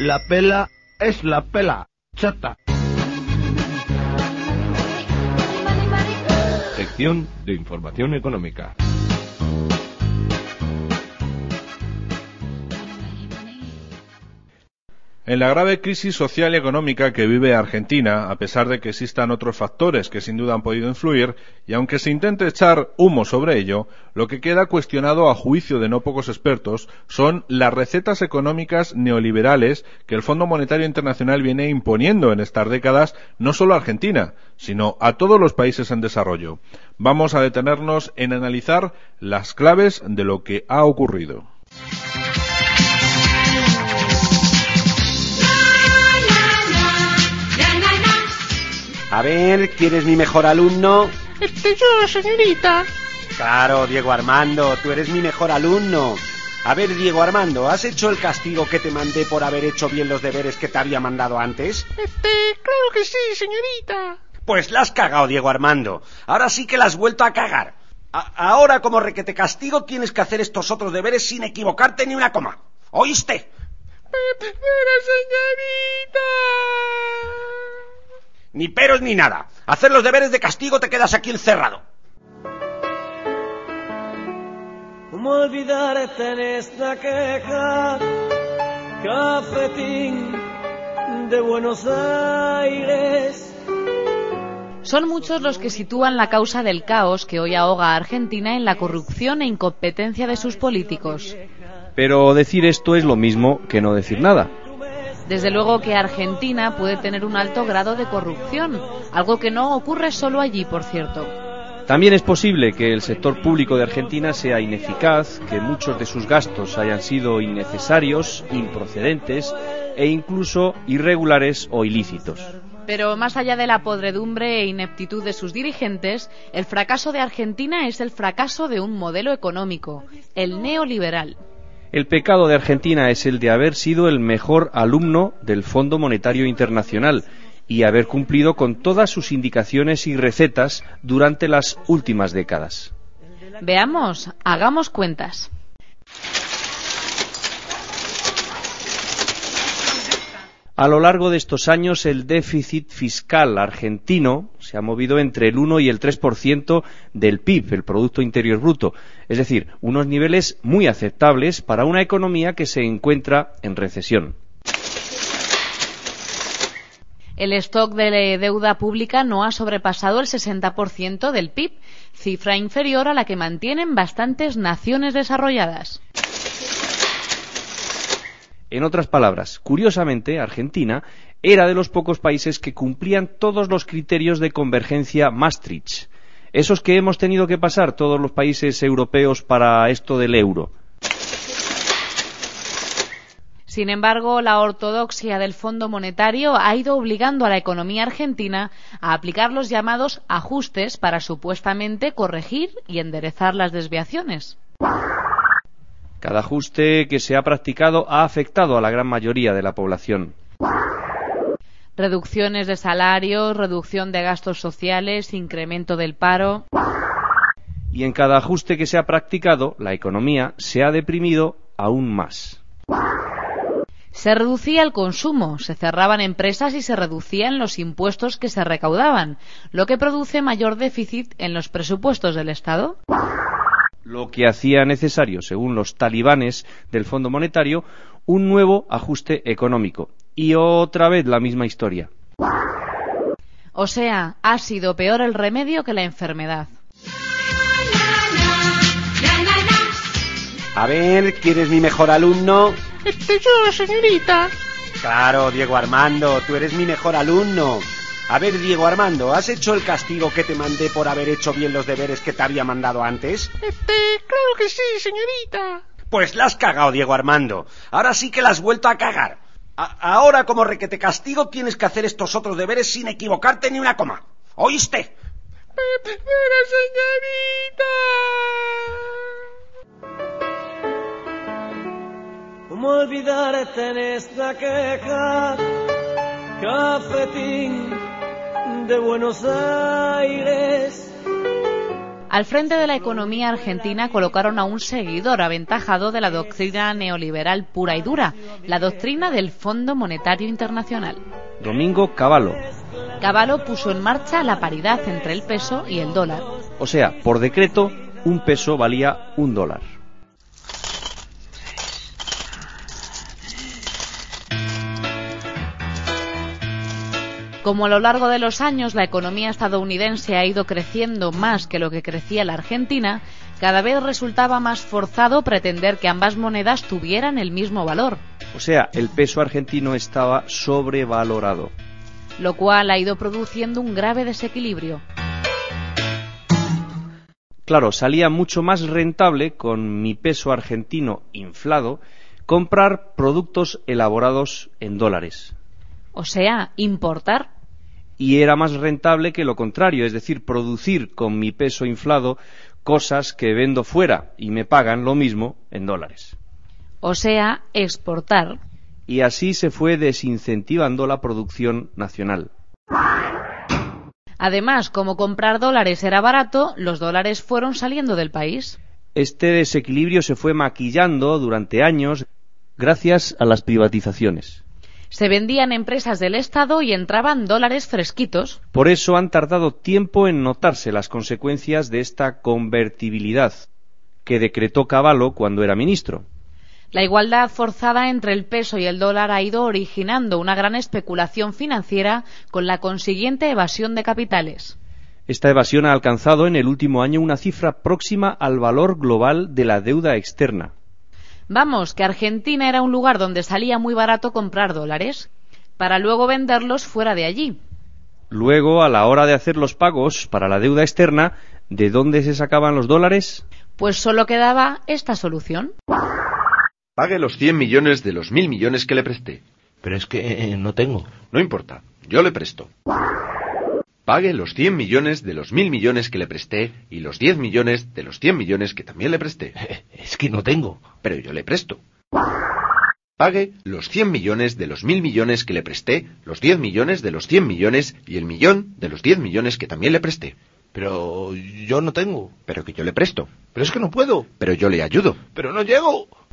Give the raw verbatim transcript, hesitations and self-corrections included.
La pela es la pela, chata. Sección de información económica. En la grave crisis social y económica que vive Argentina, a pesar de que existan otros factores que sin duda han podido influir, y aunque se intente echar humo sobre ello, lo que queda cuestionado a juicio de no pocos expertos son las recetas económicas neoliberales que el Fondo Monetario Internacional viene imponiendo en estas décadas no solo a Argentina, sino a todos los países en desarrollo. Vamos a detenernos en analizar las claves de lo que ha ocurrido. A ver, ¿quién es mi mejor alumno? Este yo, señorita. Claro, Diego Armando, tú eres mi mejor alumno. A ver, Diego Armando, ¿has hecho el castigo que te mandé por haber hecho bien los deberes que te había mandado antes? Este, claro que sí, señorita. Pues la has cagado, Diego Armando. Ahora sí que la has vuelto a cagar. A- ahora, como requete castigo, tienes que hacer estos otros deberes sin equivocarte ni una coma. ¿Oíste? Pero, señorita. Ni peros ni nada. Hacer los deberes de castigo, te quedas aquí encerrado. ¿Cómo olvidarte en esta queja? Cafetín de Buenos Aires. Son muchos los que sitúan la causa del caos que hoy ahoga a Argentina en la corrupción e incompetencia de sus políticos. Pero decir esto es lo mismo que no decir nada. Desde luego que Argentina puede tener un alto grado de corrupción, algo que no ocurre solo allí, por cierto. También es posible que el sector público de Argentina sea ineficaz, que muchos de sus gastos hayan sido innecesarios, improcedentes e incluso irregulares o ilícitos. Pero más allá de la podredumbre e ineptitud de sus dirigentes, el fracaso de Argentina es el fracaso de un modelo económico, el neoliberal. El pecado de Argentina es el de haber sido el mejor alumno del Fondo Monetario Internacional y haber cumplido con todas sus indicaciones y recetas durante las últimas décadas. Veamos, hagamos cuentas. A lo largo de estos años, el déficit fiscal argentino se ha movido entre el uno y el tres por ciento del P I B, el Producto Interior Bruto, es decir, unos niveles muy aceptables para una economía que se encuentra en recesión. El stock de deuda pública no ha sobrepasado el sesenta por ciento del P I B, cifra inferior a la que mantienen bastantes naciones desarrolladas. En otras palabras, curiosamente, Argentina era de los pocos países que cumplían todos los criterios de convergencia Maastricht, esos que hemos tenido que pasar todos los países europeos para esto del euro. Sin embargo, la ortodoxia del Fondo Monetario ha ido obligando a la economía argentina a aplicar los llamados ajustes para supuestamente corregir y enderezar las desviaciones. Cada ajuste que se ha practicado ha afectado a la gran mayoría de la población. Reducciones de salarios, reducción de gastos sociales, incremento del paro. Y en cada ajuste que se ha practicado, la economía se ha deprimido aún más. Se reducía el consumo, se cerraban empresas y se reducían los impuestos que se recaudaban, lo que produce mayor déficit en los presupuestos del Estado. Lo que hacía necesario, según los talibanes del Fondo Monetario, un nuevo ajuste económico. Y otra vez la misma historia. O sea, ha sido peor el remedio que la enfermedad. A ver, ¿quién es mi mejor alumno? Este yo, señorita. Claro, Diego Armando, tú eres mi mejor alumno. A ver, Diego Armando, ¿has hecho el castigo que te mandé por haber hecho bien los deberes que te había mandado antes? Este, claro que sí, señorita. Pues la has cagado, Diego Armando. Ahora sí que la has vuelto a cagar. A- ahora, como requete castigo, tienes que hacer estos otros deberes sin equivocarte ni una coma. ¿Oíste? Pero, señorita. ¿Cómo olvidarte en esta queja? Cafetín de Buenos Aires. Al frente de la economía argentina colocaron a un seguidor aventajado de la doctrina neoliberal pura y dura, la doctrina del Fondo Monetario Internacional. Domingo Cavallo. Cavallo puso en marcha la paridad entre el peso y el dólar. O sea, por decreto, un peso valía un dólar. Como a lo largo de los años la economía estadounidense ha ido creciendo más que lo que crecía la Argentina, cada vez resultaba más forzado pretender que ambas monedas tuvieran el mismo valor. O sea, el peso argentino estaba sobrevalorado, lo cual ha ido produciendo un grave desequilibrio. Claro, salía mucho más rentable, con mi peso argentino inflado, comprar productos elaborados en dólares. O sea, importar. Y era más rentable que lo contrario, es decir, producir con mi peso inflado cosas que vendo fuera y me pagan lo mismo en dólares. O sea, exportar. Y así se fue desincentivando la producción nacional. Además, como comprar dólares era barato, los dólares fueron saliendo del país. Este desequilibrio se fue maquillando durante años gracias a las privatizaciones. Se vendían empresas del Estado y entraban dólares fresquitos. Por eso han tardado tiempo en notarse las consecuencias de esta convertibilidad que decretó Cavallo cuando era ministro. La igualdad forzada entre el peso y el dólar ha ido originando una gran especulación financiera con la consiguiente evasión de capitales. Esta evasión ha alcanzado en el último año una cifra próxima al valor global de la deuda externa. Vamos, que Argentina era un lugar donde salía muy barato comprar dólares, para luego venderlos fuera de allí. Luego, a la hora de hacer los pagos para la deuda externa, ¿de dónde se sacaban los dólares? Pues solo quedaba esta solución. Pague los cien millones de los mil millones que le presté. Pero es que eh, no tengo. No importa, yo le presto. Pague los cien millones de los mil millones que le presté y los diez millones de los cien millones que también le presté. Es que no tengo. Pero yo le presto. Pague los cien millones de los mil millones que le presté, los diez millones de los cien millones y el millón de los diez millones que también le presté. Pero yo no tengo. Pero que yo le presto. Pero es que no puedo. Pero yo le ayudo. Pero no llego.